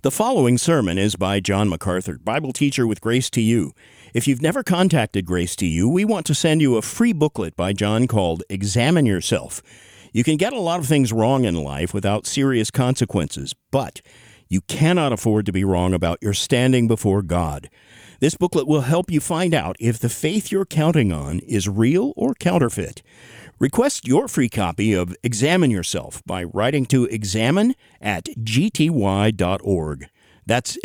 The following sermon is by John MacArthur, Bible teacher with Grace to You. If you've never contacted Grace to You, we want to send you a free booklet by John called Examine Yourself. You can get a lot of things wrong in life without serious consequences, but you cannot afford to be wrong about your standing before God. This booklet will help you find out if the faith you're counting on is real or counterfeit. Request your free copy of Examine Yourself by writing to examine@gty.org. That's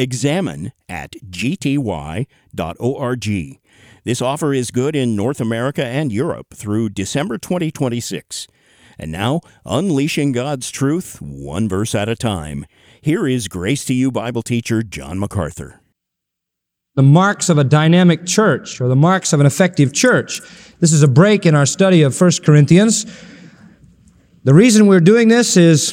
examine@gty.org. This offer is good in North America and Europe through December 2026. And now, unleashing God's truth, one verse at a time. Here is Grace to You Bible teacher John MacArthur. The marks of a dynamic church, or the marks of an effective church. This is a break in our study of 1 Corinthians. The reason we're doing this is,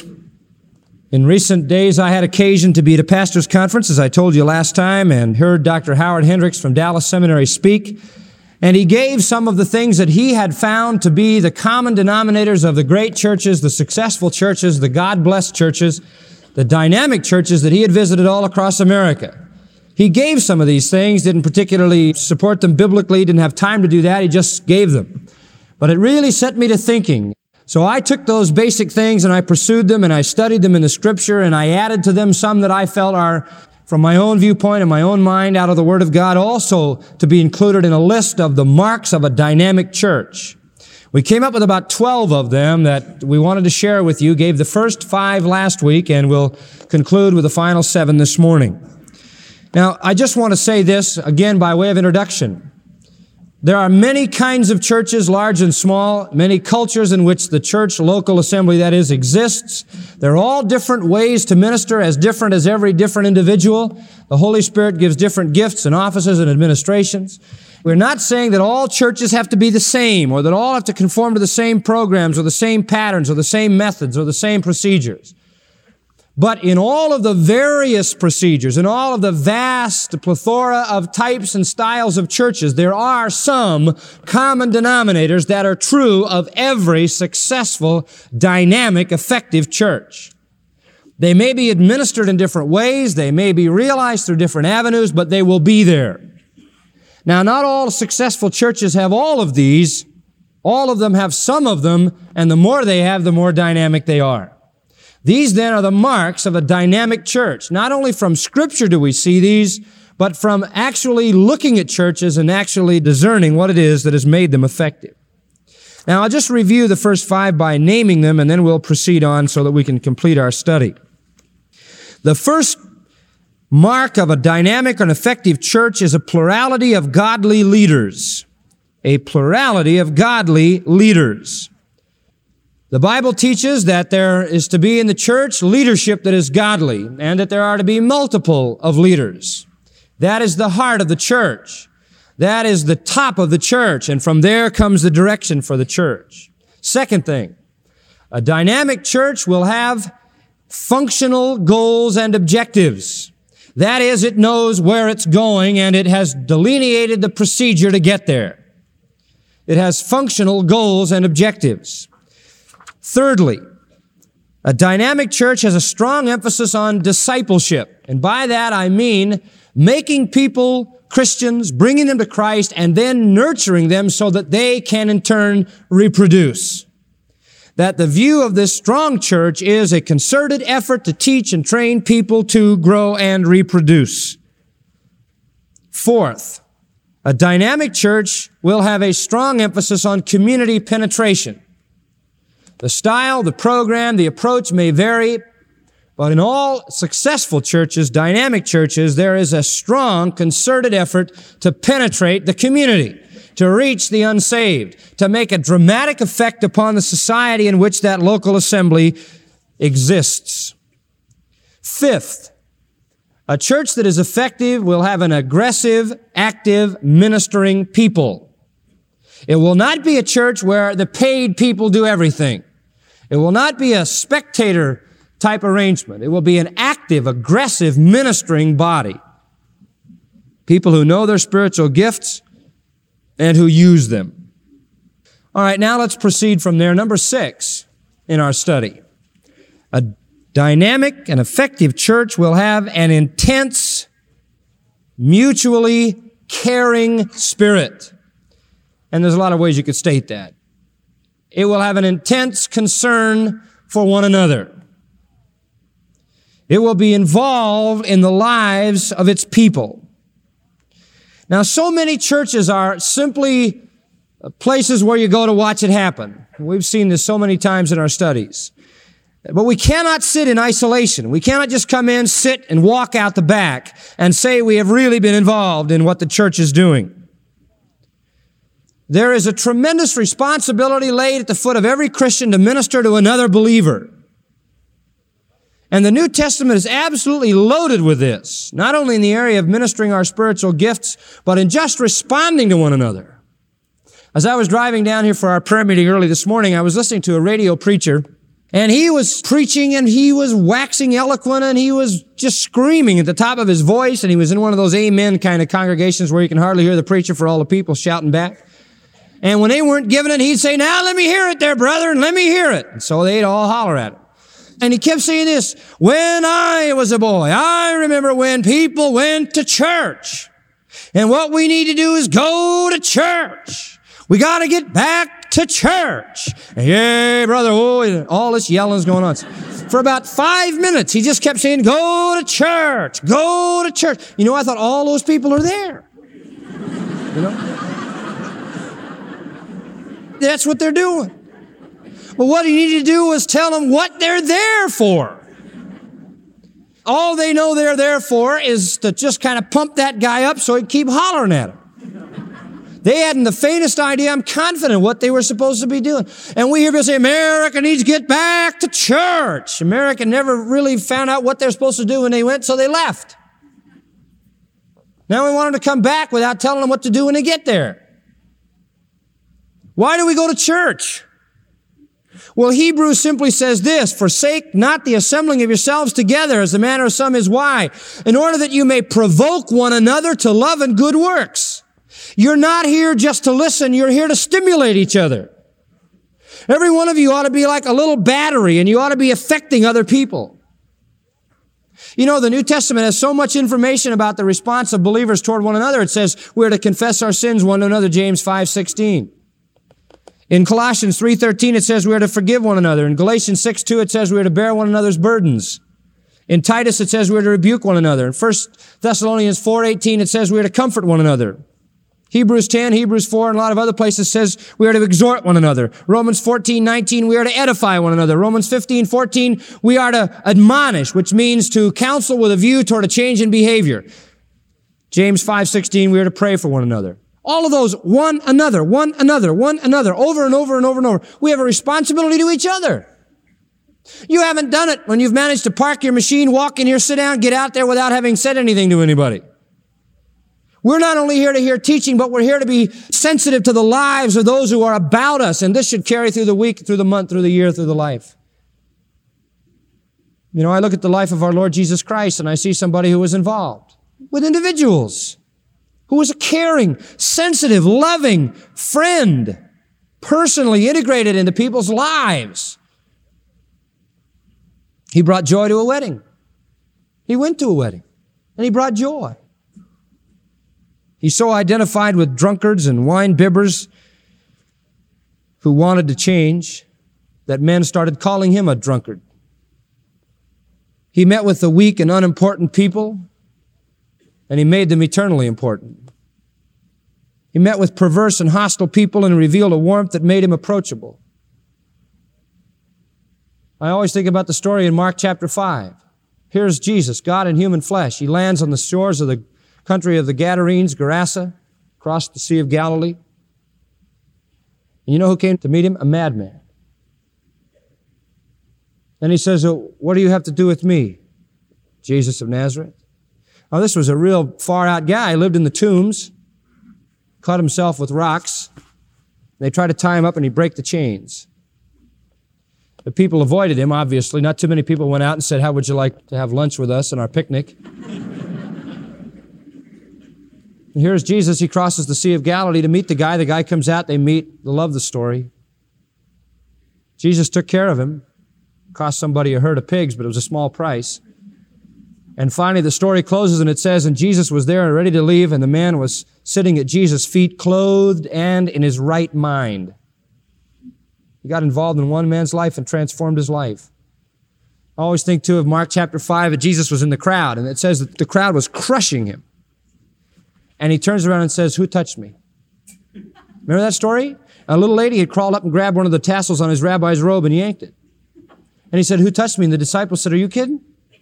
in recent days, I had occasion to be at a pastor's conference, as I told you last time, and heard Dr. Howard Hendricks from Dallas Seminary speak. And he gave some of the things that he had found to be the common denominators of the great churches, the successful churches, the God-blessed churches, the dynamic churches that he had visited all across America. He gave some of these things, didn't particularly support them biblically, didn't have time to do that, he just gave them. But it really set me to thinking. So I took those basic things and I pursued them and I studied them in the Scripture and I added to them some that I felt are, from my own viewpoint and my own mind, out of the Word of God, also to be included in a list of the marks of a dynamic church. We came up with about 12 of them that we wanted to share with you, gave the first 5 last week, and we'll conclude with the final 7 this morning. Now, I just want to say this, again, by way of introduction. There are many kinds of churches, large and small, many cultures in which the church, local assembly, that is, exists. They're all different ways to minister, as different as every different individual. The Holy Spirit gives different gifts and offices and administrations. We're not saying that all churches have to be the same, or that all have to conform to the same programs, or the same patterns, or the same methods, or the same procedures. But in all of the various procedures, in all of the vast plethora of types and styles of churches, there are some common denominators that are true of every successful, dynamic, effective church. They may be administered in different ways, they may be realized through different avenues, but they will be there. Now, not all successful churches have all of these. All of them have some of them, and the more they have, the more dynamic they are. These then are the marks of a dynamic church. Not only from Scripture do we see these, but from actually looking at churches and actually discerning what it is that has made them effective. Now, I'll just review the first 5 by naming them, and then we'll proceed on so that we can complete our study. The first mark of a dynamic and effective church is a plurality of godly leaders. A plurality of godly leaders. The Bible teaches that there is to be in the church leadership that is godly, and that there are to be multiple of leaders. That is the heart of the church. That is the top of the church, and from there comes the direction for the church. Second thing, a dynamic church will have functional goals and objectives. That is, it knows where it's going, and it has delineated the procedure to get there. It has functional goals and objectives. Thirdly, a dynamic church has a strong emphasis on discipleship. And by that I mean making people Christians, bringing them to Christ, and then nurturing them so that they can in turn reproduce. That the view of this strong church is a concerted effort to teach and train people to grow and reproduce. Fourth, a dynamic church will have a strong emphasis on community penetration. The style, the program, the approach may vary, but in all successful churches, dynamic churches, there is a strong, concerted effort to penetrate the community, to reach the unsaved, to make a dramatic effect upon the society in which that local assembly exists. Fifth, a church that is effective will have an aggressive, active, ministering people. It will not be a church where the paid people do everything. It will not be a spectator type arrangement. It will be an active, aggressive, ministering body. People who know their spiritual gifts and who use them. All right, now let's proceed from there. Number 6 in our study. A dynamic and effective church will have an intense, mutually caring spirit. And there's a lot of ways you could state that. It will have an intense concern for one another. It will be involved in the lives of its people. Now, so many churches are simply places where you go to watch it happen. We've seen this so many times in our studies. But we cannot sit in isolation. We cannot just come in, sit, and walk out the back and say we have really been involved in what the church is doing. There is a tremendous responsibility laid at the foot of every Christian to minister to another believer. And the New Testament is absolutely loaded with this, not only in the area of ministering our spiritual gifts, but in just responding to one another. As I was driving down here for our prayer meeting early this morning, I was listening to a radio preacher, and he was preaching and he was waxing eloquent and he was just screaming at the top of his voice, and he was in one of those amen kind of congregations where you can hardly hear the preacher for all the people shouting back. And when they weren't giving it, he'd say, "Now let me hear it there, brother, and let me hear it." And so they'd all holler at him. And he kept saying this, "When I was a boy, I remember when people went to church. And what we need to do is go to church. We got to get back to church." And, "Yeah, brother," and all this yelling's going on. For about 5 minutes, he just kept saying, "Go to church, go to church." You know, I thought all those people are there. You know? That's what they're doing. But what you need to do is tell them what they're there for. All they know they're there for is to just kind of pump that guy up so he can keep hollering at him. They hadn't the faintest idea, I'm confident, what they were supposed to be doing. And we hear people say, America needs to get back to church. America never really found out what they're supposed to do when they went, so they left. Now we want them to come back without telling them what to do when they get there. Why do we go to church? Well, Hebrews simply says this, "Forsake not the assembling of yourselves together, as the manner of some is. Why? In order that you may provoke one another to love and good works." You're not here just to listen. You're here to stimulate each other. Every one of you ought to be like a little battery, and you ought to be affecting other people. You know, the New Testament has so much information about the response of believers toward one another. It says we're to confess our sins one to another, James 5:16. In Colossians 3:13, it says we are to forgive one another. In Galatians 6:2, it says we are to bear one another's burdens. In Titus, it says we are to rebuke one another. In 1 Thessalonians 4:18, it says we are to comfort one another. Hebrews 10, Hebrews 4, and a lot of other places says we are to exhort one another. Romans 14:19, we are to edify one another. Romans 15:14, we are to admonish, which means to counsel with a view toward a change in behavior. James 5:16, we are to pray for one another. All of those, one another, one another, one another, over and over and over and over. We have a responsibility to each other. You haven't done it when you've managed to park your machine, walk in here, sit down, get out there without having said anything to anybody. We're not only here to hear teaching, but we're here to be sensitive to the lives of those who are about us. And this should carry through the week, through the month, through the year, through the life. You know, I look at the life of our Lord Jesus Christ and I see somebody who was involved with individuals, who was a caring, sensitive, loving friend, personally integrated into people's lives. He brought joy to a wedding. He went to a wedding, and he brought joy. He so identified with drunkards and wine bibbers who wanted to change that men started calling him a drunkard. He met with the weak and unimportant people, and he made them eternally important. He met with perverse and hostile people and revealed a warmth that made him approachable. I always think about the story in Mark chapter 5. Here's Jesus, God in human flesh. He lands on the shores of the country of the Gadarenes, Gerasa, across the Sea of Galilee. And you know who came to meet him? A madman. And he says, "Oh, what do you have to do with me, Jesus of Nazareth?" Now, this was a real far-out guy. He lived in the tombs, cut himself with rocks. They tried to tie him up, and he'd break the chains. The people avoided him, obviously. Not too many people went out and said, "How would you like to have lunch with us on our picnic?" And here's Jesus. He crosses the Sea of Galilee to meet the guy. The guy comes out. They meet. They love the story. Jesus took care of him. Cost somebody a herd of pigs, but it was a small price. And finally, the story closes and it says, and Jesus was there and ready to leave, and the man was sitting at Jesus' feet, clothed and in his right mind. He got involved in one man's life and transformed his life. I always think, too, of Mark chapter 5, that Jesus was in the crowd, and it says that the crowd was crushing him. And he turns around and says, "Who touched me?" Remember that story? A little lady had crawled up and grabbed one of the tassels on his rabbi's robe and yanked it. And he said, "Who touched me?" And the disciples said, "Are you kidding?"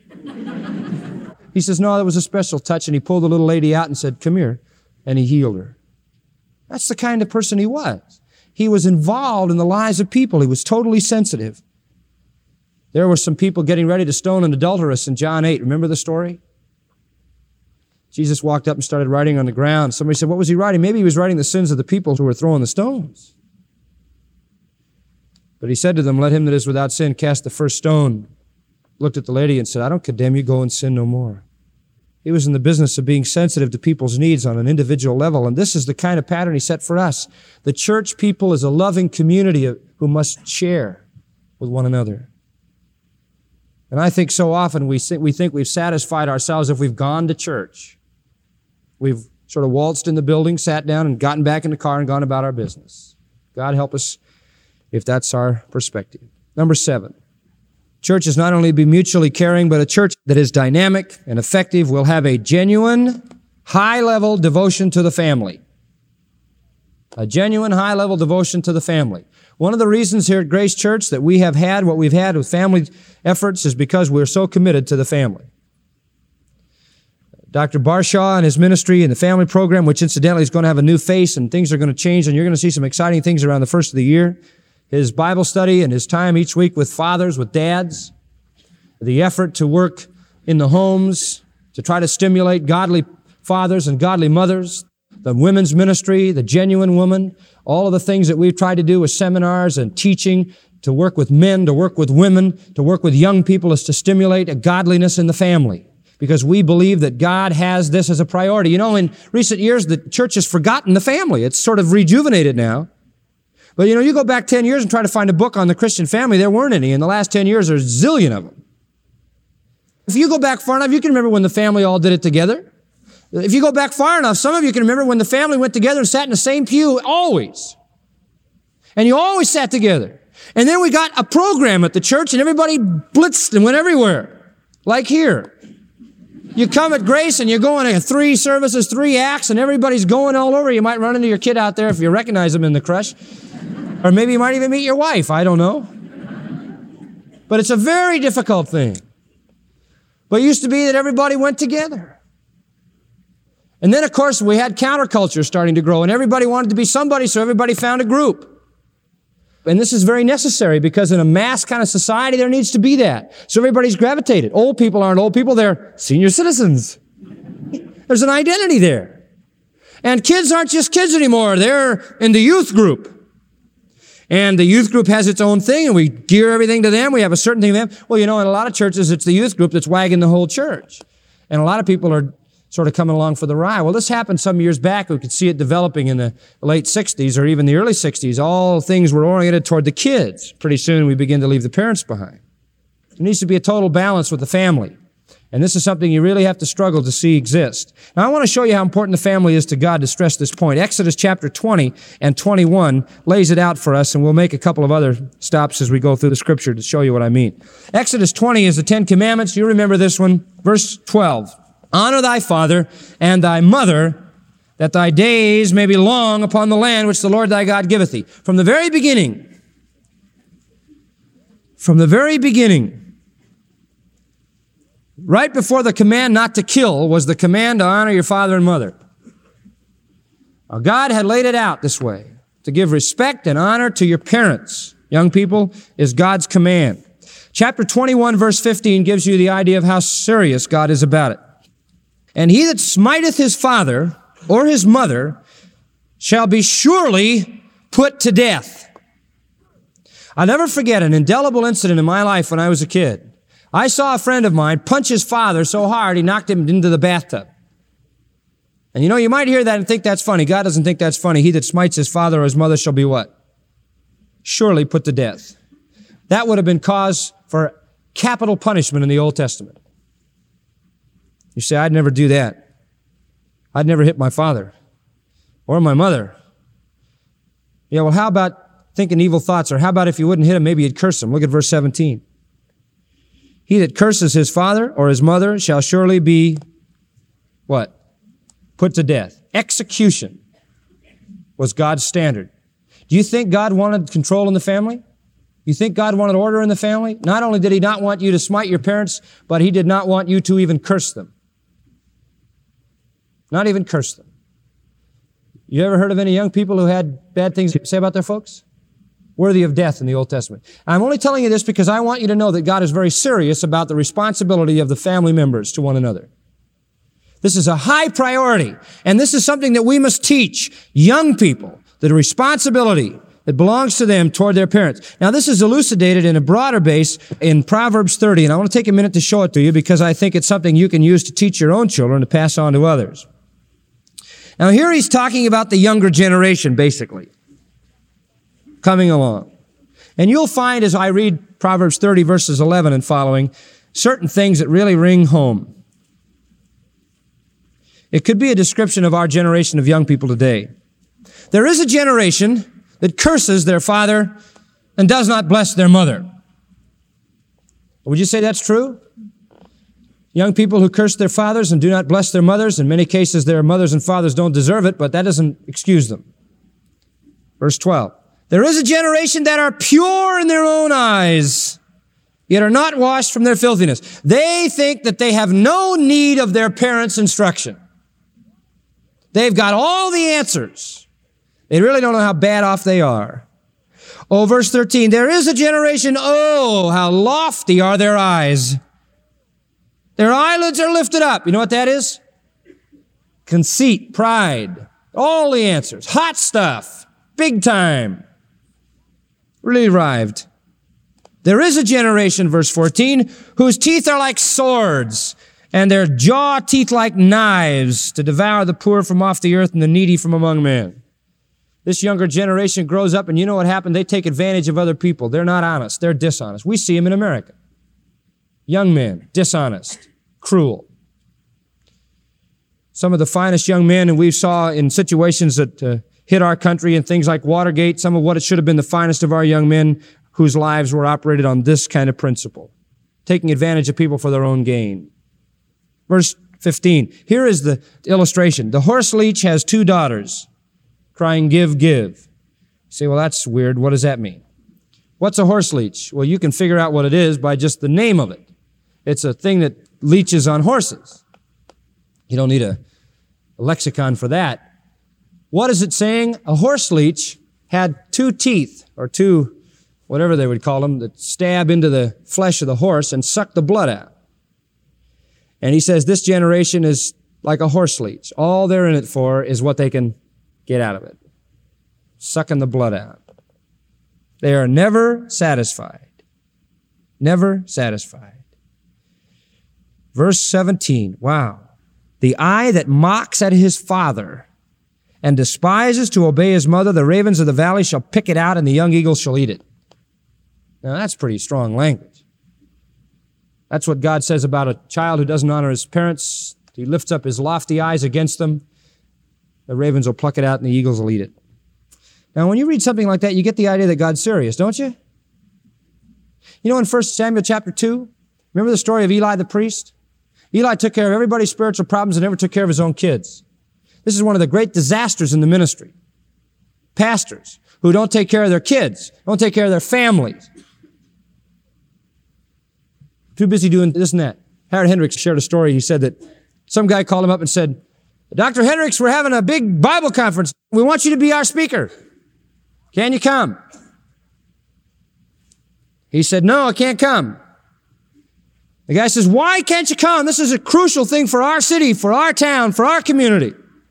He says, "No, that was a special touch." And he pulled the little lady out and said, "Come here." And he healed her. That's the kind of person he was. He was involved in the lives of people. He was totally sensitive. There were some people getting ready to stone an adulteress in John 8. Remember the story? Jesus walked up and started writing on the ground. Somebody said, "What was he writing?" Maybe he was writing the sins of the people who were throwing the stones. But he said to them, "Let him that is without sin cast the first stone." Looked at the lady and said, "I don't condemn you. Go and sin no more." He was in the business of being sensitive to people's needs on an individual level. And this is the kind of pattern he set for us. The church people is a loving community who must share with one another. And I think so often we think we've satisfied ourselves if we've gone to church. We've sort of waltzed in the building, sat down, and gotten back in the car and gone about our business. God help us if that's our perspective. Number 7. Church is not only be mutually caring, but a church that is dynamic and effective will have a genuine, high-level devotion to the family. A genuine, high-level devotion to the family. One of the reasons here at Grace Church that we have had what we've had with family efforts is because we're so committed to the family. Dr. Barshaw and his ministry and the family program, which incidentally is going to have a new face and things are going to change, and you're going to see some exciting things around the first of the year. His Bible study and his time each week with fathers, with dads, the effort to work in the homes to try to stimulate godly fathers and godly mothers, the women's ministry, the genuine woman, all of the things that we've tried to do with seminars and teaching, to work with men, to work with women, to work with young people is to stimulate a godliness in the family. Because we believe that God has this as a priority. You know, in recent years, the church has forgotten the family. It's sort of rejuvenated now. But, you know, you go back 10 years and try to find a book on the Christian family, there weren't any. In the last 10 years, there's a zillion of them. If you go back far enough, you can remember when the family all did it together. If you go back far enough, some of you can remember when the family went together and sat in the same pew, always. And you always sat together. And then we got a program at the church and everybody blitzed and went everywhere. Like here. You come at Grace and you're going to 3 services, 3 acts, and everybody's going all over. You might run into your kid out there if you recognize him in the crush. Or maybe you might even meet your wife. I don't know. But it's a very difficult thing. But it used to be that everybody went together. And then, of course, we had counterculture starting to grow, and everybody wanted to be somebody, so everybody found a group. And this is very necessary because in a mass kind of society, there needs to be that. So everybody's gravitated. Old people aren't old people, they're senior citizens. There's an identity there. And kids aren't just kids anymore. They're in the youth group. And the youth group has its own thing, and we gear everything to them. We have a certain thing to them. Well, you know, in a lot of churches, it's the youth group that's wagging the whole church. And a lot of people are sort of coming along for the ride. Well, this happened some years back. We could see it developing in the late 60s or even the early 60s. All things were oriented toward the kids. Pretty soon, we begin to leave the parents behind. There needs to be a total balance with the family. And this is something you really have to struggle to see exist. Now, I want to show you how important the family is to God to stress this point. Exodus chapter 20 and 21 lays it out for us, and we'll make a couple of other stops as we go through the scripture to show you what I mean. Exodus 20 is the 10 Commandments. You remember this one. Verse 12. Honor thy father and thy mother, that thy days may be long upon the land which the Lord thy God giveth thee. From the very beginning, right before the command not to kill was the command to honor your father and mother. Now, God had laid it out this way. To give respect and honor to your parents, young people, is God's command. Chapter 21, verse 15 gives you the idea of how serious God is about it. And he that smiteth his father or his mother shall be surely put to death. I'll never forget an indelible incident in my life when I was a kid. I saw a friend of mine punch his father so hard he knocked him into the bathtub. And you know, you might hear that and think that's funny. God doesn't think that's funny. He that smites his father or his mother shall be what? Surely put to death. That would have been cause for capital punishment in the Old Testament. You say, I'd never do that. I'd never hit my father or my mother. Yeah, well, how about thinking evil thoughts? Or how about if you wouldn't hit him, maybe you'd curse him? Look at verse 17. He that curses his father or his mother shall surely be, what? Put to death. Execution was God's standard. Do you think God wanted control in the family? You think God wanted order in the family? Not only did He not want you to smite your parents, but He did not want you to even curse them. Not even curse them. You ever heard of any young people who had bad things to say about their folks? Worthy of death in the Old Testament. I'm only telling you this because I want you to know that God is very serious about the responsibility of the family members to one another. This is a high priority, and this is something that we must teach young people, the responsibility that belongs to them toward their parents. Now, this is elucidated in a broader base in Proverbs 30, and I want to take a minute to show it to you because I think it's something you can use to teach your own children to pass on to others. Now, here he's talking about the younger generation, basically, coming along. And you'll find as I read Proverbs 30, verses 11 and following, certain things that really ring home. It could be a description of our generation of young people today. There is a generation that curses their father and does not bless their mother. Would you say that's true? Young people who curse their fathers and do not bless their mothers, in many cases their mothers and fathers don't deserve it, but that doesn't excuse them. Verse 12. There is a generation that are pure in their own eyes, yet are not washed from their filthiness. They think that they have no need of their parents' instruction. They've got all the answers. They really don't know how bad off they are. Oh, verse 13, there is a generation, oh, how lofty are their eyes. Their eyelids are lifted up. You know what that is? Conceit, pride, all the answers. Hot stuff, big time. Really arrived. There is a generation, verse 14, whose teeth are like swords, and their jaw teeth like knives, to devour the poor from off the earth and the needy from among men. This younger generation grows up, and you know what happened? They take advantage of other people. They're not honest. They're dishonest. We see them in America. Young men, dishonest, cruel. Some of the finest young men, and we saw in situations that hit our country and things like Watergate, some of what it should have been the finest of our young men whose lives were operated on this kind of principle, taking advantage of people for their own gain. Verse 15, here is the illustration. The horse leech has 2 daughters, crying, give, give. You say, well, that's weird. What does that mean? What's a horse leech? Well, you can figure out what it is by just the name of it. It's a thing that leeches on horses. You don't need a lexicon for that. What is it saying? A horse leech had 2 teeth, or 2, whatever they would call them, that stab into the flesh of the horse and suck the blood out. And he says this generation is like a horse leech. All they're in it for is what they can get out of it. Sucking the blood out. They are never satisfied. Never satisfied. Verse 17. Wow. The eye that mocks at his father and despises to obey his mother, the ravens of the valley shall pick it out and the young eagles shall eat it. Now that's pretty strong language. That's what God says about a child who doesn't honor his parents. He lifts up his lofty eyes against them. The ravens will pluck it out and the eagles will eat it. Now, when you read something like that, you get the idea that God's serious, don't you? You know, in 1 Samuel chapter 2, remember the story of Eli the priest? Eli took care of everybody's spiritual problems and never took care of his own kids. This is one of the great disasters in the ministry. Pastors who don't take care of their kids, don't take care of their families. Too busy doing this and that. Howard Hendricks shared a story. He said that some guy called him up and said, Dr. Hendricks, we're having a big Bible conference. We want you to be our speaker. Can you come? He said, no, I can't come. The guy says, why can't you come? This is a crucial thing for our city, for our town, for our community.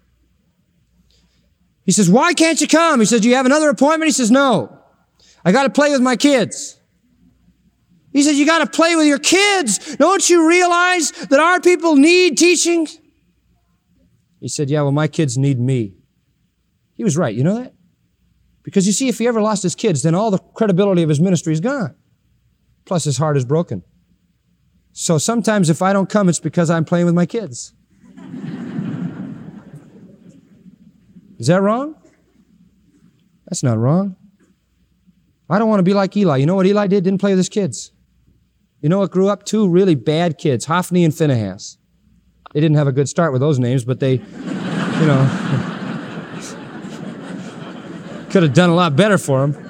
He says, why can't you come? He says, do you have another appointment? He says, no. I got to play with my kids. He said, you got to play with your kids. Don't you realize that our people need teaching? He said, yeah, well, my kids need me. He was right. You know that? Because you see, if he ever lost his kids, then all the credibility of his ministry is gone. Plus, his heart is broken. So sometimes if I don't come, it's because I'm playing with my kids. Is that wrong? That's not wrong. I don't want to be like Eli. You know what Eli did? Didn't play with his kids. You know what grew up? Two really bad kids, Hophni and Phinehas. They didn't have a good start with those names, but they, could have done a lot better for them.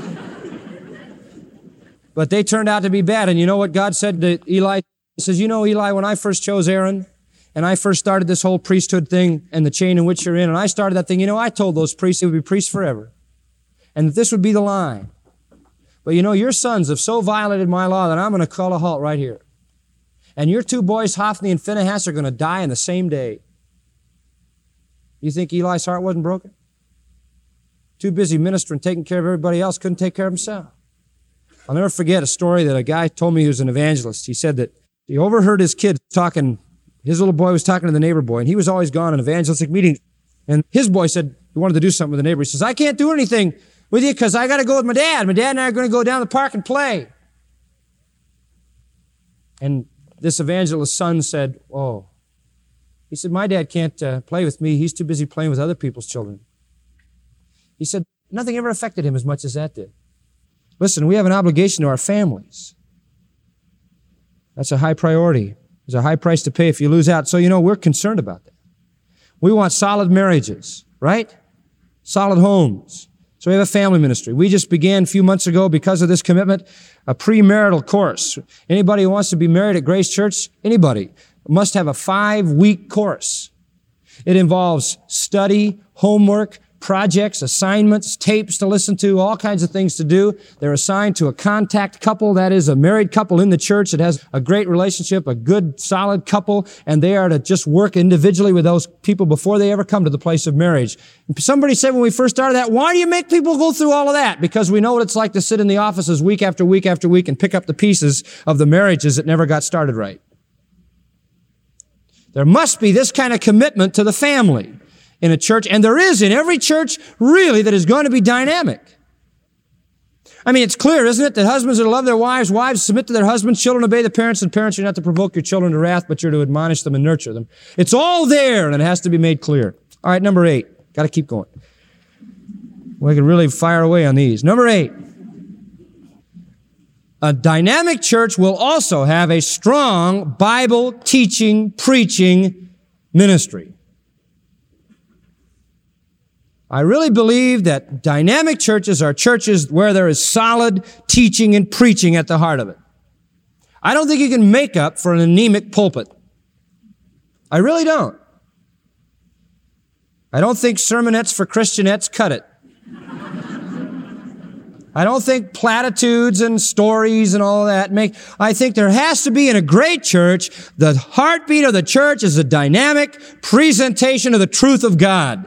But they turned out to be bad. And you know what God said to Eli? He says, you know, Eli, when I first chose Aaron, and I first started this whole priesthood thing and the chain in which you're in, and I started that thing, you know, I told those priests they would be priests forever. And that this would be the line. But you know, your sons have so violated my law that I'm going to call a halt right here. And your two boys, Hophni and Phinehas, are going to die in the same day. You think Eli's heart wasn't broken? Too busy ministering, taking care of everybody else, couldn't take care of himself. I'll never forget a story that a guy told me who was an evangelist. He said that he overheard his kid talking, his little boy was talking to the neighbor boy, and he was always gone in evangelistic meetings. And his boy said he wanted to do something with the neighbor. He says, I can't do anything with you because I got to go with my dad. My dad and I are going to go down the park and play. And this evangelist's son said, oh. He said, my dad can't play with me. He's too busy playing with other people's children. He said, nothing ever affected him as much as that did. Listen, we have an obligation to our families. That's a high priority. There's a high price to pay if you lose out. So, you know, we're concerned about that. We want solid marriages, right? Solid homes. So we have a family ministry. We just began a few months ago, because of this commitment, a premarital course. Anybody who wants to be married at Grace Church, anybody, must have a 5-week course. It involves study, homework, projects, assignments, tapes to listen to, all kinds of things to do. They're assigned to a contact couple, that is a married couple in the church that has a great relationship, a good, solid couple, and they are to just work individually with those people before they ever come to the place of marriage. Somebody said when we first started that, why do you make people go through all of that? Because we know what it's like to sit in the offices week after week after week and pick up the pieces of the marriages that never got started right. There must be this kind of commitment to the family in a church, and there is in every church, really, that is going to be dynamic. I mean, it's clear, isn't it, that husbands are to love their wives, wives submit to their husbands, children obey the parents, and parents are not to provoke your children to wrath, but you're to admonish them and nurture them. It's all there, and it has to be made clear. All right, number 8. Got to keep going. We can really fire away on these. Number 8. A dynamic church will also have a strong Bible teaching, preaching ministry. I really believe that dynamic churches are churches where there is solid teaching and preaching at the heart of it. I don't think you can make up for an anemic pulpit. I really don't. I don't think sermonettes for Christianettes cut it. I don't think platitudes and stories and all that make. I think there has to be in a great church, the heartbeat of the church is a dynamic presentation of the truth of God.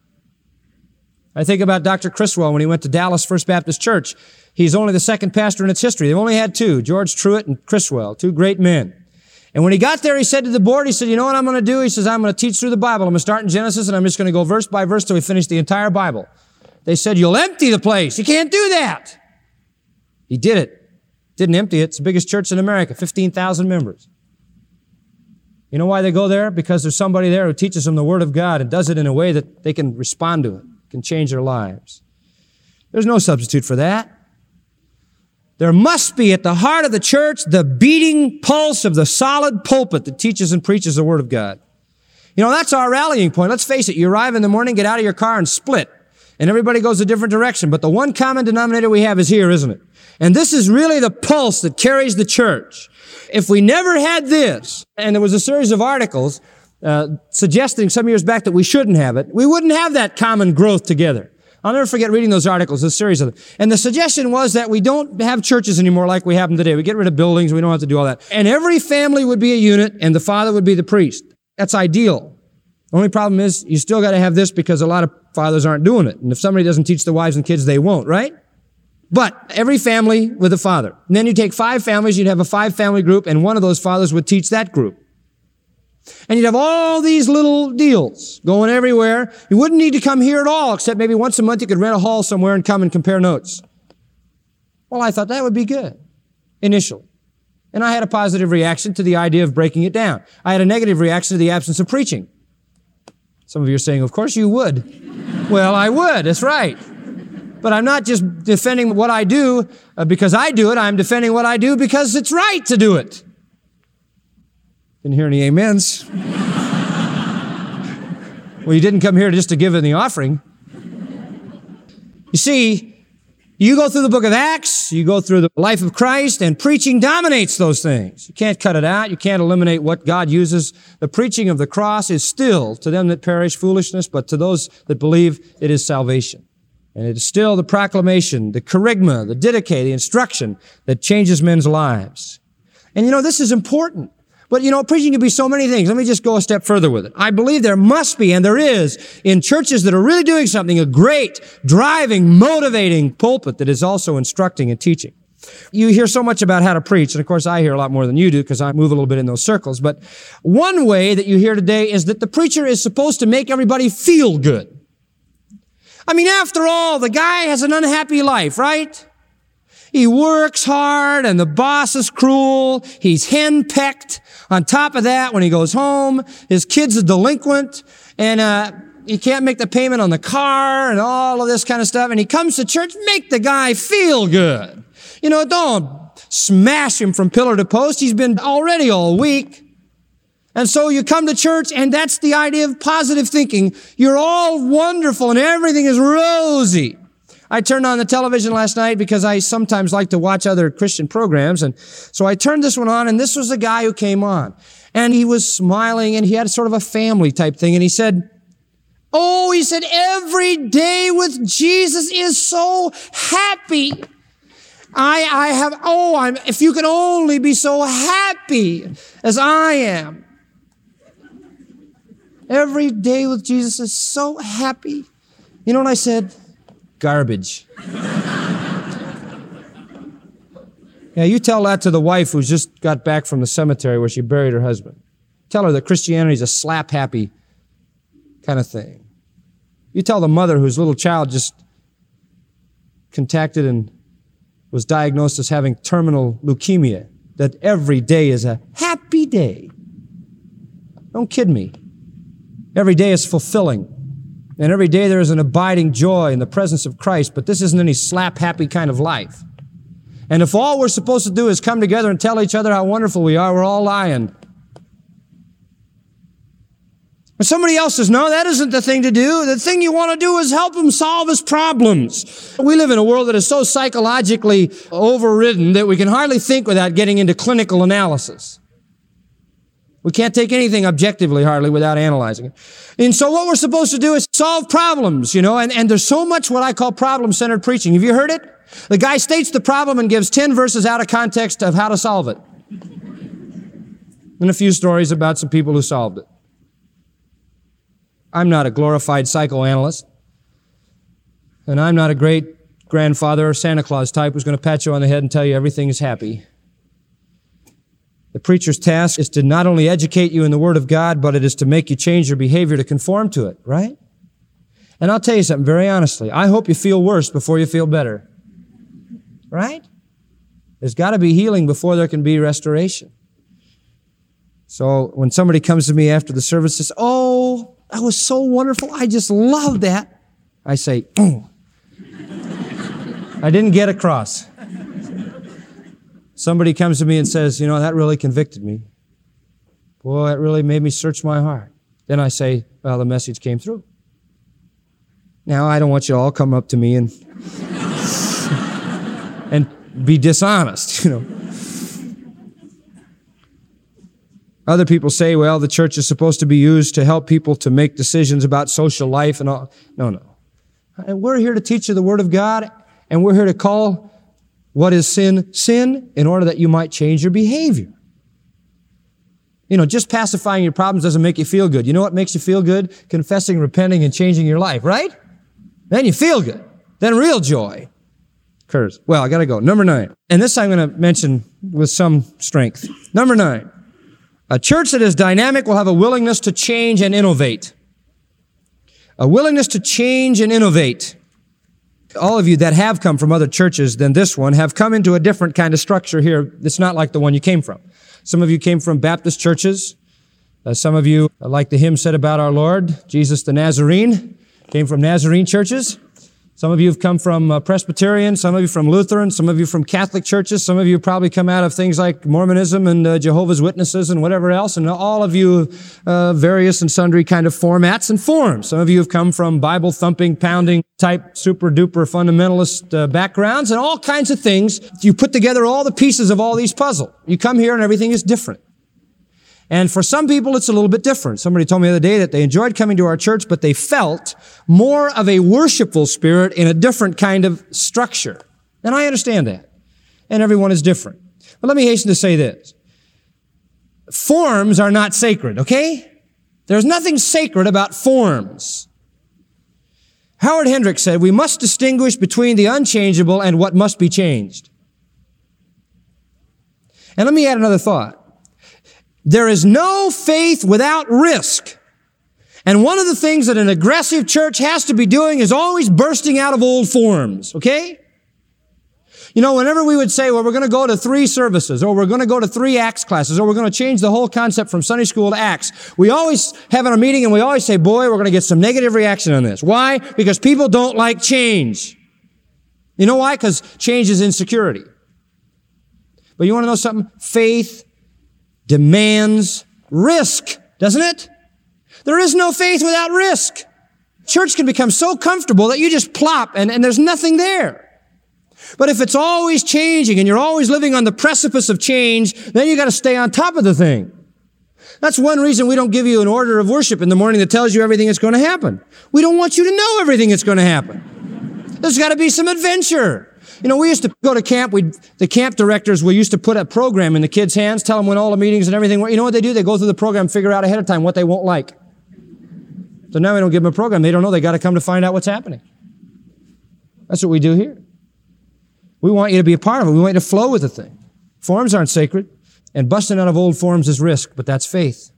I think about Dr. Criswell when he went to Dallas First Baptist Church. He's only the second pastor in its history. They've only had 2, George Truett and Criswell, 2 great men. And when he got there, he said to the board, he said, you know what I'm going to do? He says, I'm going to teach through the Bible. I'm going to start in Genesis, and I'm just going to go verse by verse till we finish the entire Bible. They said, you'll empty the place. You can't do that. He did it. Didn't empty it. It's the biggest church in America, 15,000 members. You know why they go there? Because there's somebody there who teaches them the Word of God and does it in a way that they can respond to it, can change their lives. There's no substitute for that. There must be at the heart of the church the beating pulse of the solid pulpit that teaches and preaches the Word of God. You know, that's our rallying point. Let's face it, you arrive in the morning, get out of your car and split. And everybody goes a different direction. But the one common denominator we have is here, isn't it? And this is really the pulse that carries the church. If we never had this, and there was a series of articles suggesting some years back that we shouldn't have it, we wouldn't have that common growth together. I'll never forget reading those articles, a series of them. And the suggestion was that we don't have churches anymore like we have them today. We get rid of buildings, we don't have to do all that. And every family would be a unit, and the father would be the priest. That's ideal. The only problem is you still got to have this because a lot of fathers aren't doing it. And if somebody doesn't teach the wives and kids, they won't, right? But every family with a father. And then you take 5 families, you'd have a 5-family group, and one of those fathers would teach that group. And you'd have all these little deals going everywhere. You wouldn't need to come here at all, except maybe once a month you could rent a hall somewhere and come and compare notes. Well, I thought that would be good. initially. And I had a positive reaction to the idea of breaking it down. I had a negative reaction to the absence of preaching. Some of you are saying, of course you would. Well, I would, that's right. But I'm not just defending what I do because I do it. I'm defending what I do because it's right to do it. Didn't hear any amens. Well, you didn't come here just to give in the offering. You see, you go through the book of Acts, you go through the life of Christ, and preaching dominates those things. You can't cut it out. You can't eliminate what God uses. The preaching of the cross is still, to them that perish, foolishness, but to those that believe, it is salvation. And it is still the proclamation, the kerygma, the didache, the instruction that changes men's lives. And this is important. But preaching can be so many things. Let me just go a step further with it. I believe there must be, and there is, in churches that are really doing something, a great, driving, motivating pulpit that is also instructing and teaching. You hear so much about how to preach, and of course I hear a lot more than you do because I move a little bit in those circles. But one way that you hear today is that the preacher is supposed to make everybody feel good. I mean, after all, the guy has an unhappy life, right? He works hard and the boss is cruel. He's henpecked. On top of that, when he goes home, his kid's a delinquent and he can't make the payment on the car and all of this kind of stuff. And he comes to church, make the guy feel good. Don't smash him from pillar to post. He's been already all week. And so you come to church, and that's the idea of positive thinking. You're all wonderful and everything is rosy. I turned on the television last night because I sometimes like to watch other Christian programs. And so I turned this one on, and this was the guy who came on. And he was smiling, and he had sort of a family type thing. And he said, every day with Jesus is so happy. If you could only be so happy as I am. Every day with Jesus is so happy. You know what I said? Garbage. Yeah, you tell that to the wife who's just got back from the cemetery where she buried her husband. Tell her that Christianity is a slap-happy kind of thing. You tell the mother whose little child just contacted and was diagnosed as having terminal leukemia that every day is a happy day. Don't kid me. Every day is fulfilling. And every day there is an abiding joy in the presence of Christ, but this isn't any slap-happy kind of life. And if all we're supposed to do is come together and tell each other how wonderful we are, we're all lying. But somebody else says, no, that isn't the thing to do. The thing you want to do is help him solve his problems. We live in a world that is so psychologically overridden that we can hardly think without getting into clinical analysis. We can't take anything objectively hardly without analyzing it. And so what we're supposed to do is solve problems, and there's so much what I call problem-centered preaching. Have you heard it? The guy states the problem and gives 10 verses out of context of how to solve it. And a few stories about some people who solved it. I'm not a glorified psychoanalyst, and I'm not a great grandfather or Santa Claus type who's going to pat you on the head and tell you everything is happy. The preacher's task is to not only educate you in the Word of God, but it is to make you change your behavior to conform to it, right? And I'll tell you something very honestly. I hope you feel worse before you feel better. Right? There's got to be healing before there can be restoration. So when somebody comes to me after the service and says, oh, that was so wonderful. I just love that. I say, oh. I didn't get across. Somebody comes to me and says, that really convicted me. Boy, it really made me search my heart. Then I say, well, the message came through. Now, I don't want you to all come up to me and be dishonest, Other people say, well, the church is supposed to be used to help people to make decisions about social life and all. No. And we're here to teach you the Word of God, and we're here to call what is sin, sin, in order that you might change your behavior. Just pacifying your problems doesn't make you feel good. You know what makes you feel good? Confessing, repenting, and changing your life, right? Then you feel good. Then real joy occurs. Well, I got to go. Number 9. And this I'm going to mention with some strength. Number 9. A church that is dynamic will have a willingness to change and innovate. A willingness to change and innovate. all of you that have come from other churches than this one have come into a different kind of structure here. It's not like the one you came from. Some of you came from Baptist churches. Some of you, like the hymn said about our Lord, Jesus the Nazarene, came from Nazarene churches. Some of you have come from Presbyterian, some of you from Lutheran, some of you from Catholic churches, some of you probably come out of things like Mormonism and Jehovah's Witnesses and whatever else, and all of you various and sundry kind of formats and forms. Some of you have come from Bible-thumping, pounding type super-duper fundamentalist backgrounds and all kinds of things. You put together all the pieces of all these puzzles. You come here and everything is different. And for some people, it's a little bit different. Somebody told me the other day that they enjoyed coming to our church, but they felt more of a worshipful spirit in a different kind of structure. And I understand that. And everyone is different. But let me hasten to say this. Forms are not sacred, okay? There's nothing sacred about forms. Howard Hendricks said, we must distinguish between the unchangeable and what must be changed. And let me add another thought. There is no faith without risk. And one of the things that an aggressive church has to be doing is always bursting out of old forms, okay? You know, whenever we would say, well, we're going to go to 3 services, or we're going to go to 3 Acts classes, or we're going to change the whole concept from Sunday school to Acts, we always have a meeting and we always say, boy, we're going to get some negative reaction on this. Why? Because people don't like change. You know why? Because change is insecurity. But you want to know something? Faith demands risk, doesn't it? There is no faith without risk. Church can become so comfortable that you just plop and there's nothing there. But if it's always changing and you're always living on the precipice of change, then you got to stay on top of the thing. That's one reason we don't give you an order of worship in the morning that tells you everything that's going to happen. We don't want you to know everything that's going to happen. There's got to be some adventure. You know, we used to go to camp. The camp directors, we used to put a program in the kids' hands, tell them when all the meetings and everything were. You know what they do? They go through the program, figure out ahead of time what they won't like. So now we don't give them a program. They don't know. They got to come to find out what's happening. That's what we do here. We want you to be a part of it. We want you to flow with the thing. Forms aren't sacred, and busting out of old forms is risk, but that's faith.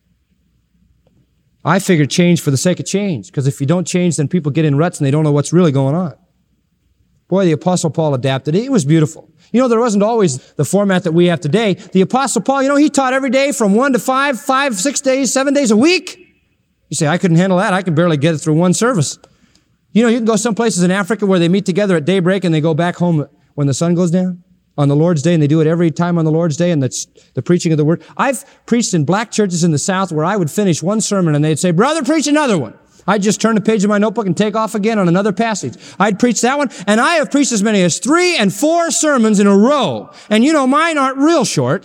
I figured change for the sake of change, because if you don't change, then people get in ruts and they don't know what's really going on. Boy, the Apostle Paul adapted it. It was beautiful. You know, there wasn't always the format that we have today. The Apostle Paul, you know, he taught every day from 1 to 5, 6 days, 7 days a week. You say, I couldn't handle that. I could barely get it through one service. You know, you can go some places in Africa where they meet together at daybreak and they go back home when the sun goes down on the Lord's Day, and they do it every time on the Lord's Day, and that's the preaching of the Word. I've preached in black churches in the South where I would finish one sermon and they'd say, brother, preach another one. I'd just turn the page of my notebook and take off again on another passage. I'd preach that one, and I have preached as many as 3 and 4 sermons in a row. And you know, mine aren't real short.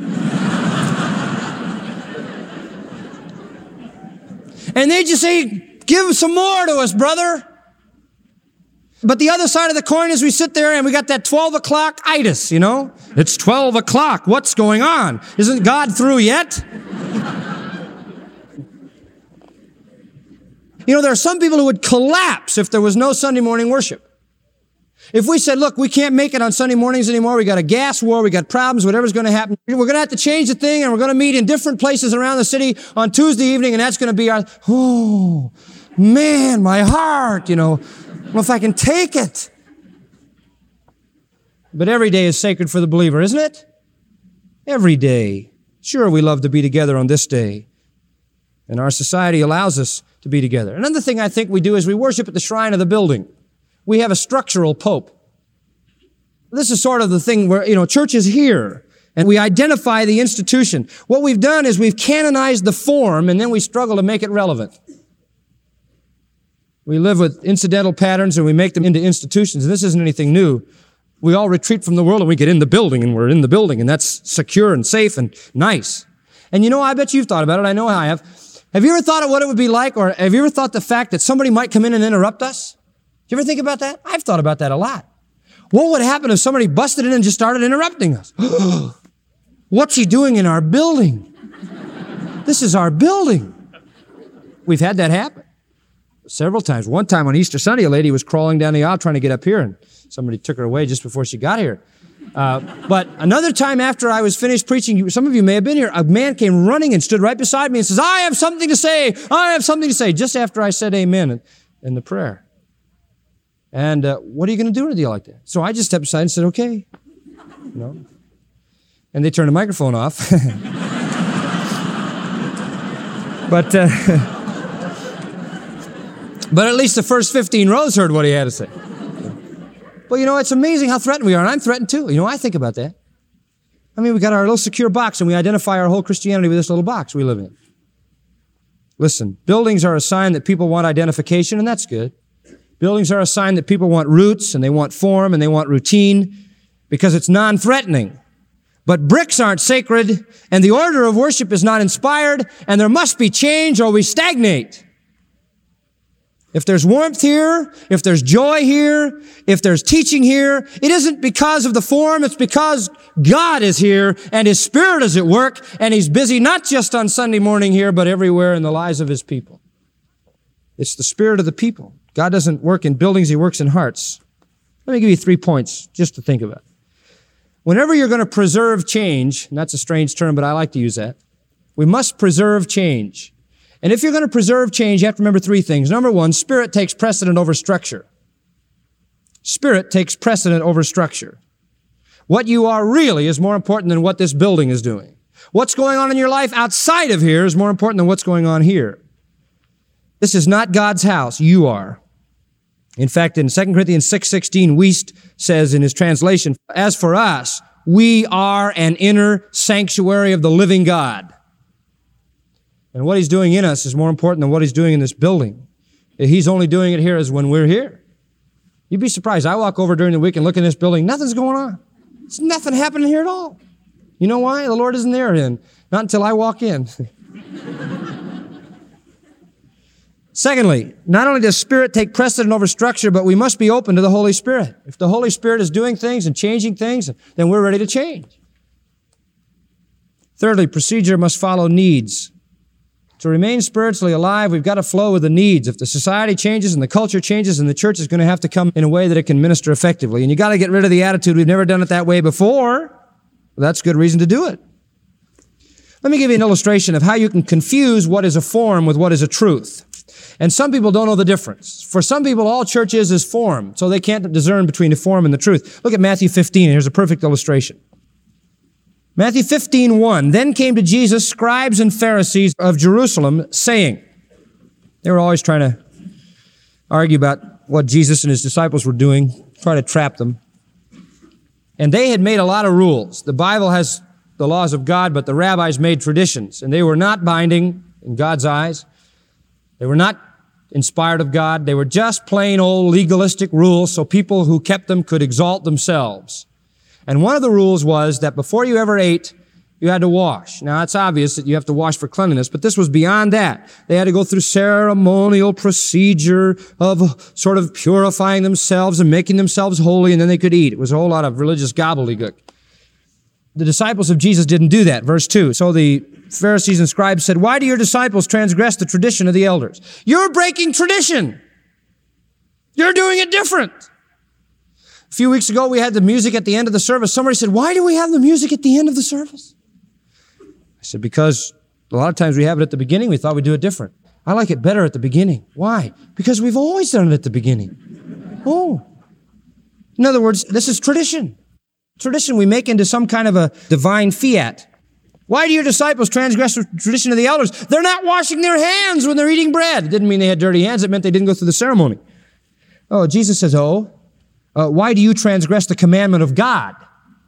And they just say, give some more to us, brother. But the other side of the coin is we sit there and we got that 12 o'clock itis, you know? It's 12 o'clock. What's going on? Isn't God through yet? You know, there are some people who would collapse if there was no Sunday morning worship. If we said, look, we can't make it on Sunday mornings anymore. We got a gas war. We got problems. Whatever's going to happen. We're going to have to change the thing, and we're going to meet in different places around the city on Tuesday evening, and that's going to be our, oh, man, my heart, you know. I don't know if I can take it. But every day is sacred for the believer, isn't it? Every day. Sure, we love to be together on this day. And our society allows us to be together. Another thing I think we do is we worship at the shrine of the building. We have a structural pope. This is sort of the thing where, you know, church is here, and we identify the institution. What we've done is we've canonized the form, and then we struggle to make it relevant. We live with incidental patterns, and we make them into institutions, and this isn't anything new. We all retreat from the world, and we get in the building, and we're in the building, and that's secure and safe and nice. And you know, I bet you've thought about it. I know I have. Have you ever thought of what it would be like, or have you ever thought the fact that somebody might come in and interrupt us? Do you ever think about that? I've thought about that a lot. What would happen if somebody busted in and just started interrupting us? What's he doing in our building? This is our building. We've had that happen several times. One time on Easter Sunday, a lady was crawling down the aisle trying to get up here, and somebody took her away just before she got here. But another time after I was finished preaching, some of you may have been here, a man came running and stood right beside me and says, I have something to say. I have something to say, just after I said amen in the prayer. And what are you going to do in a deal like that? So I just stepped aside and said, okay. And they turned the microphone off. But at least the first 15 rows heard what he had to say. But it's amazing how threatened we are, and I'm threatened too. I think about that. We got our little secure box, and we identify our whole Christianity with this little box we live in. Listen, buildings are a sign that people want identification, and that's good. Buildings are a sign that people want roots, and they want form, and they want routine, because it's non-threatening. But bricks aren't sacred, and the order of worship is not inspired, and there must be change or we stagnate. If there's warmth here, if there's joy here, if there's teaching here, it isn't because of the form, it's because God is here and His Spirit is at work, and He's busy not just on Sunday morning here, but everywhere in the lives of His people. It's the Spirit of the people. God doesn't work in buildings, He works in hearts. Let me give you 3 points just to think about. Whenever you're going to preserve change, and that's a strange term, but I like to use that, we must preserve change. And if you're going to preserve change, you have to remember 3 things. Number 1, Spirit takes precedent over structure. Spirit takes precedent over structure. What you are really is more important than what this building is doing. What's going on in your life outside of here is more important than what's going on here. This is not God's house. You are. In fact, in 2 Corinthians 6:16, Wiest says in his translation, as for us, we are an inner sanctuary of the living God. And what He's doing in us is more important than what He's doing in this building. He's only doing it here as when we're here. You'd be surprised. I walk over during the week and look in this building, nothing's going on. There's nothing happening here at all. You know why? The Lord isn't there then. Not until I walk in. Secondly, not only does Spirit take precedent over structure, but we must be open to the Holy Spirit. If the Holy Spirit is doing things and changing things, then we're ready to change. Thirdly, procedure must follow needs. To remain spiritually alive, we've got to flow with the needs. If the society changes and the culture changes, and the church is going to have to come in a way that it can minister effectively. And you got to get rid of the attitude, we've never done it that way before. Well, that's good reason to do it. Let me give you an illustration of how you can confuse what is a form with what is a truth. And some people don't know the difference. For some people, all church is form, so they can't discern between the form and the truth. Look at Matthew 15. Here's a perfect illustration. Matthew 15:1. Then came to Jesus scribes and Pharisees of Jerusalem, saying, they were always trying to argue about what Jesus and His disciples were doing, try to trap them. And they had made a lot of rules. The Bible has the laws of God, but the rabbis made traditions, and they were not binding in God's eyes. They were not inspired of God. They were just plain old legalistic rules so people who kept them could exalt themselves. And one of the rules was that before you ever ate, you had to wash. Now, it's obvious that you have to wash for cleanliness, but this was beyond that. They had to go through ceremonial procedure of sort of purifying themselves and making themselves holy, and then they could eat. It was a whole lot of religious gobbledygook. The disciples of Jesus didn't do that. Verse 2. So the Pharisees and scribes said, why do your disciples transgress the tradition of the elders? You're breaking tradition. You're doing it different. A few weeks ago, we had the music at the end of the service. Somebody said, why do we have the music at the end of the service? I said, because a lot of times we have it at the beginning. We thought we'd do it different. I like it better at the beginning. Why? Because we've always done it at the beginning. Oh. In other words, this is tradition. Tradition we make into some kind of a divine fiat. Why do your disciples transgress the tradition of the elders? They're not washing their hands when they're eating bread. It didn't mean they had dirty hands. It meant they didn't go through the ceremony. Oh, Jesus says, why do you transgress the commandment of God?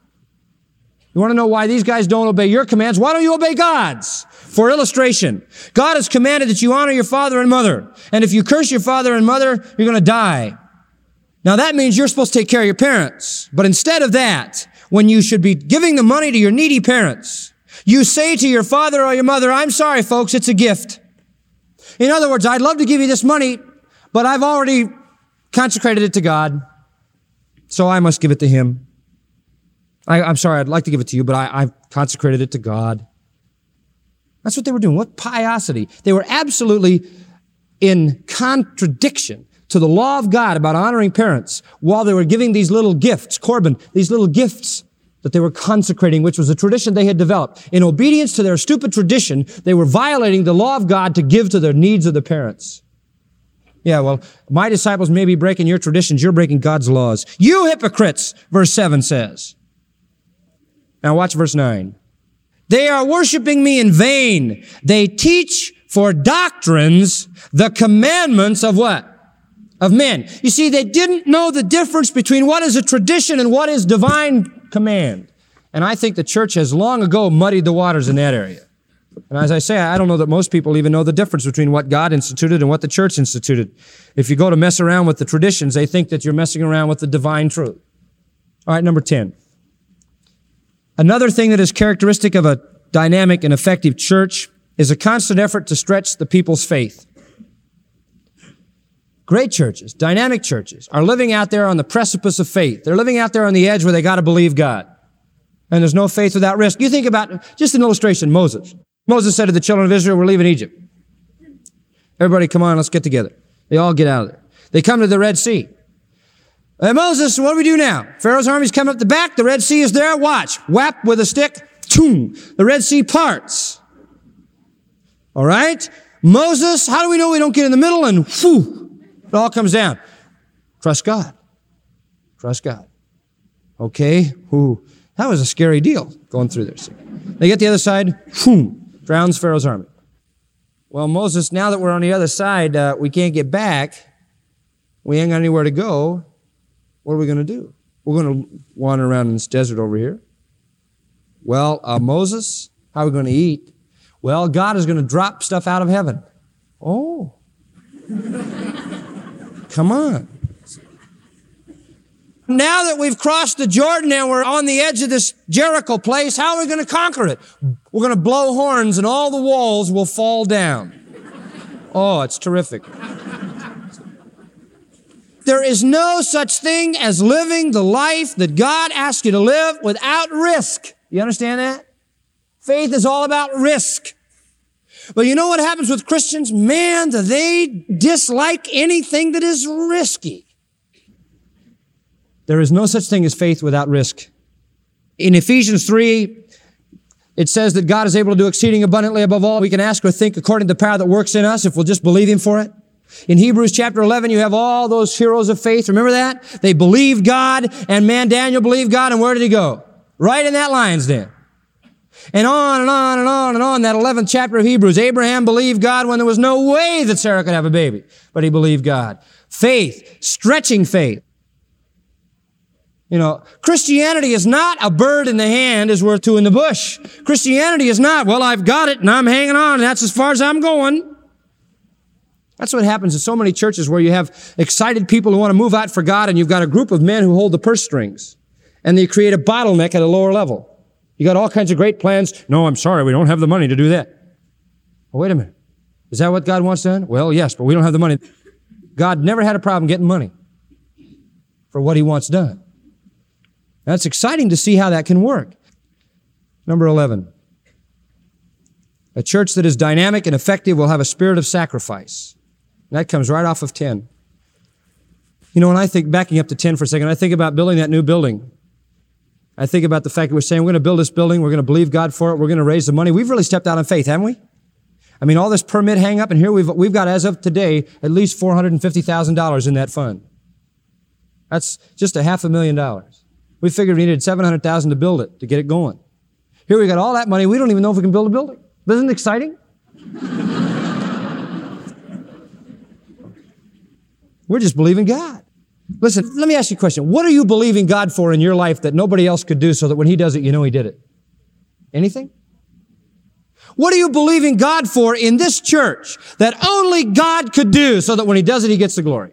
You want to know why these guys don't obey your commands? Why don't you obey God's? For illustration, God has commanded that you honor your father and mother. And if you curse your father and mother, you're going to die. Now that means you're supposed to take care of your parents. But instead of that, when you should be giving the money to your needy parents, you say to your father or your mother, I'm sorry, folks, it's a gift. In other words, I'd love to give you this money, but I've already consecrated it to God. So I must give it to Him. I'm sorry, I'd like to give it to you, but I've consecrated it to God. That's what they were doing. What piosity. They were absolutely in contradiction to the law of God about honoring parents while they were giving these little gifts, Corban, these little gifts that they were consecrating, which was a tradition they had developed. In obedience to their stupid tradition, they were violating the law of God to give to their needs of the parents. Yeah, well, my disciples may be breaking your traditions. You're breaking God's laws. You hypocrites, verse 7 says. Now watch verse 9. They are worshiping me in vain. They teach for doctrines the commandments of what? Of men. You see, they didn't know the difference between what is a tradition and what is divine command. And I think the church has long ago muddied the waters in that area. And as I say, I don't know that most people even know the difference between what God instituted and what the church instituted. If you go to mess around with the traditions, they think that you're messing around with the divine truth. All right, number 10. Another thing that is characteristic of a dynamic and effective church is a constant effort to stretch the people's faith. Great churches, dynamic churches, are living out there on the precipice of faith. They're living out there on the edge where they got to believe God. And there's no faith without risk. You think about, just an illustration, Moses. Moses said to the children of Israel, we're leaving Egypt. Everybody, come on, let's get together. They all get out of there. They come to the Red Sea. Hey, Moses, what do we do now? Pharaoh's army's coming up the back. The Red Sea is there. Watch. Whap with a stick. Toom. The Red Sea parts. All right? Moses, how do we know we don't get in the middle and whew, it all comes down? Trust God. Trust God. Okay. Whew. That was a scary deal going through there. See? They get the other side. Whew, drowns Pharaoh's army. Well, Moses, now that we're on the other side, we can't get back. We ain't got anywhere to go. What are we going to do? We're going to wander around in this desert over here. Well, Moses, how are we going to eat? Well, God is going to drop stuff out of heaven. Oh. Come on. Now that we've crossed the Jordan and we're on the edge of this Jericho place, how are we going to conquer it? We're going to blow horns and all the walls will fall down. Oh, it's terrific. There is no such thing as living the life that God asks you to live without risk. You understand that? Faith is all about risk. But you know what happens with Christians? Man, do they dislike anything that is risky. There is no such thing as faith without risk. In Ephesians 3, it says that God is able to do exceeding abundantly above all we can ask or think according to the power that works in us if we'll just believe Him for it. In Hebrews chapter 11, you have all those heroes of faith. Remember that? They believed God, and man, Daniel believed God, and where did he go? Right in that lion's den. And on and on and on and on, that 11th chapter of Hebrews. Abraham believed God when there was no way that Sarah could have a baby, but he believed God. Faith, stretching faith. You know, Christianity is not a bird in the hand is worth two in the bush. Christianity is not, well, I've got it and I'm hanging on and that's as far as I'm going. That's what happens in so many churches where you have excited people who want to move out for God and you've got a group of men who hold the purse strings and they create a bottleneck at a lower level. You got all kinds of great plans. No, I'm sorry, we don't have the money to do that. Well, wait a minute. Is that what God wants done? Well, yes, but we don't have the money. God never had a problem getting money for what He wants done. That's exciting to see how that can work. Number 11. A church that is dynamic and effective will have a spirit of sacrifice. And that comes right off of 10. You know, when I think, backing up to 10 for a second, I think about building that new building. I think about the fact that we're saying we're going to build this building, we're going to believe God for it, we're going to raise the money. We've really stepped out on faith, haven't we? I mean, all this permit hang up, and here we've got, as of today, at least $450,000 in that fund. That's just $500,000. We figured we needed $700,000 to build it, to get it going. Here we got all that money, we don't even know if we can build a building. Isn't it exciting? We're just believing God. Listen, let me ask you a question. What are you believing God for in your life that nobody else could do so that when He does it, you know He did it? Anything? What are you believing God for in this church that only God could do so that when He does it, He gets the glory?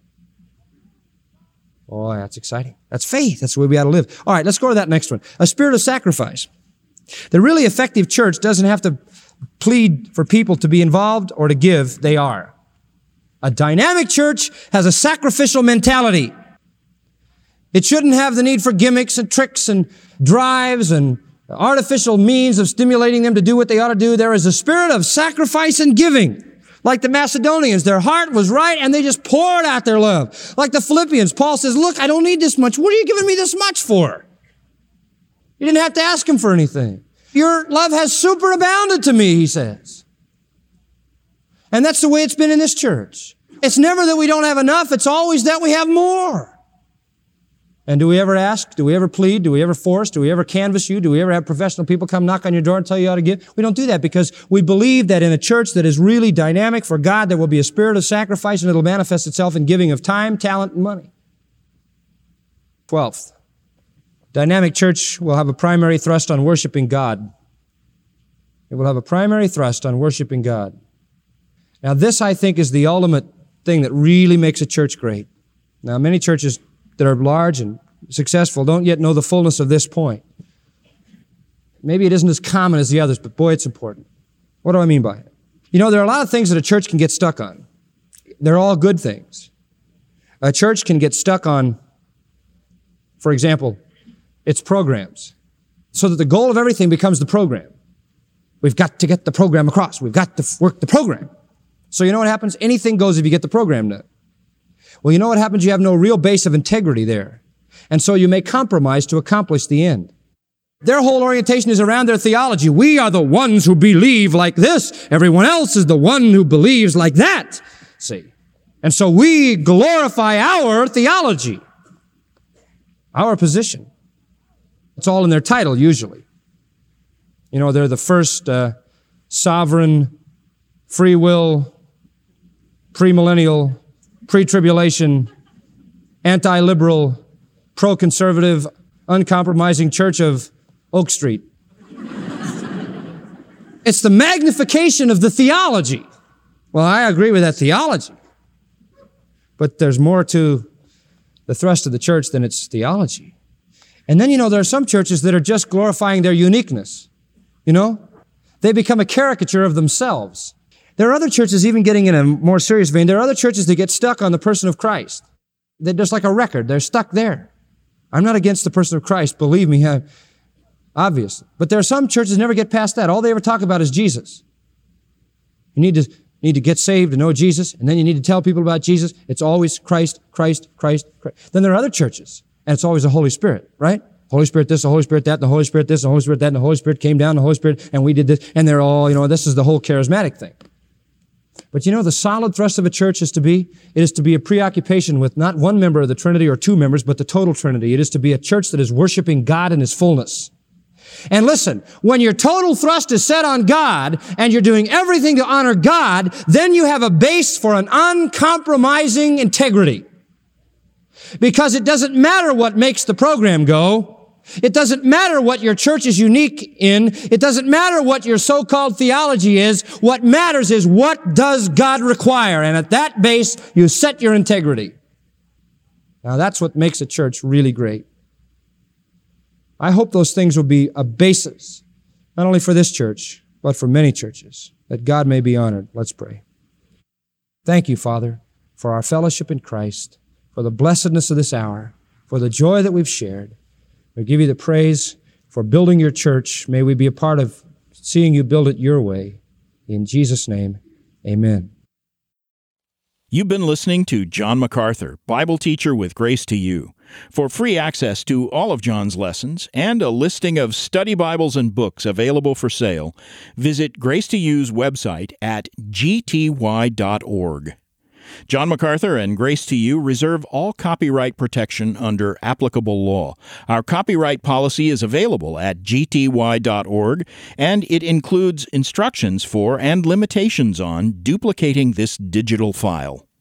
Oh, that's exciting. That's faith. That's the way we ought to live. All right, let's go to that next one. A spirit of sacrifice. The really effective church doesn't have to plead for people to be involved or to give. They are. A dynamic church has a sacrificial mentality. It shouldn't have the need for gimmicks and tricks and drives and artificial means of stimulating them to do what they ought to do. There is a spirit of sacrifice and giving. Like the Macedonians, their heart was right and they just poured out their love. Like the Philippians, Paul says, look, I don't need this much. What are you giving me this much for? You didn't have to ask Him for anything. Your love has superabounded to me, he says. And that's the way it's been in this church. It's never that we don't have enough. It's always that we have more. And do we ever ask? Do we ever plead? Do we ever force? Do we ever canvass you? Do we ever have professional people come knock on your door and tell you how to give? We don't do that because we believe that in a church that is really dynamic for God, there will be a spirit of sacrifice and it'll manifest itself in giving of time, talent, and money. 12th, dynamic church will have a primary thrust on worshiping God. It will have a primary thrust on worshiping God. Now this, I think, is the ultimate thing that really makes a church great. Now many churches that are large and successful don't yet know the fullness of this point. Maybe it isn't as common as the others, but boy, it's important. What do I mean by it? You know, there are a lot of things that a church can get stuck on. They're all good things. A church can get stuck on, for example, its programs, so that the goal of everything becomes the program. We've got to get the program across. We've got to work the program. So you know what happens? Anything goes if you get the program done. Well, you know what happens? You have no real base of integrity there. And so you may compromise to accomplish the end. Their whole orientation is around their theology. We are the ones who believe like this. Everyone else is the one who believes like that. See? And so we glorify our theology, our position. It's all in their title, usually. You know, they're the first sovereign, free will, premillennial, pre-tribulation, anti-liberal, pro-conservative, uncompromising church of Oak Street. It's the magnification of the theology. Well, I agree with that theology. But there's more to the thrust of the church than its theology. And then, you know, there are some churches that are just glorifying their uniqueness. You know? They become a caricature of themselves. There are other churches, even getting in a more serious vein, there are other churches that get stuck on the person of Christ. They're just like a record. They're stuck there. I'm not against the person of Christ, believe me, obviously. But there are some churches that never get past that. All they ever talk about is Jesus. You need to get saved to know Jesus, and then you need to tell people about Jesus. It's always Christ, Christ, Christ, Christ. Then there are other churches, and it's always the Holy Spirit, right? Holy Spirit this, the Holy Spirit that, the Holy Spirit this, the Holy Spirit that, and the Holy Spirit came down, the Holy Spirit, and we did this, and they're all, you know, this is the whole charismatic thing. But you know, the solid thrust of a church is to be a preoccupation with not one member of the Trinity or two members, but the total Trinity. It is to be a church that is worshiping God in His fullness. And listen, when your total thrust is set on God and you're doing everything to honor God, then you have a base for an uncompromising integrity. Because it doesn't matter what makes the program go. It doesn't matter what your church is unique in. It doesn't matter what your so-called theology is. What matters is what does God require? And at that base, you set your integrity. Now that's what makes a church really great. I hope those things will be a basis, not only for this church, but for many churches, that God may be honored. Let's pray. Thank you, Father, for our fellowship in Christ, for the blessedness of this hour, for the joy that we've shared. We give you the praise for building your church. May we be a part of seeing you build it your way. In Jesus' name, amen. You've been listening to John MacArthur, Bible teacher with Grace to You. For free access to all of John's lessons and a listing of study Bibles and books available for sale, visit Grace to You's website at gty.org. John MacArthur and Grace to You reserve all copyright protection under applicable law. Our copyright policy is available at gty.org, and it includes instructions for and limitations on duplicating this digital file.